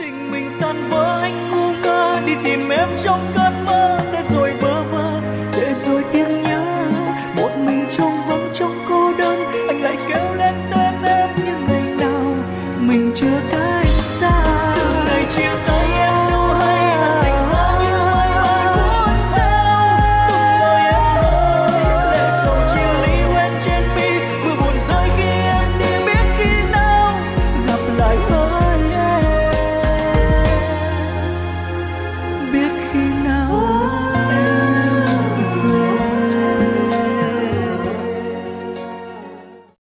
tình mình tan vỡ anh ngu ngơ đi tìm em trong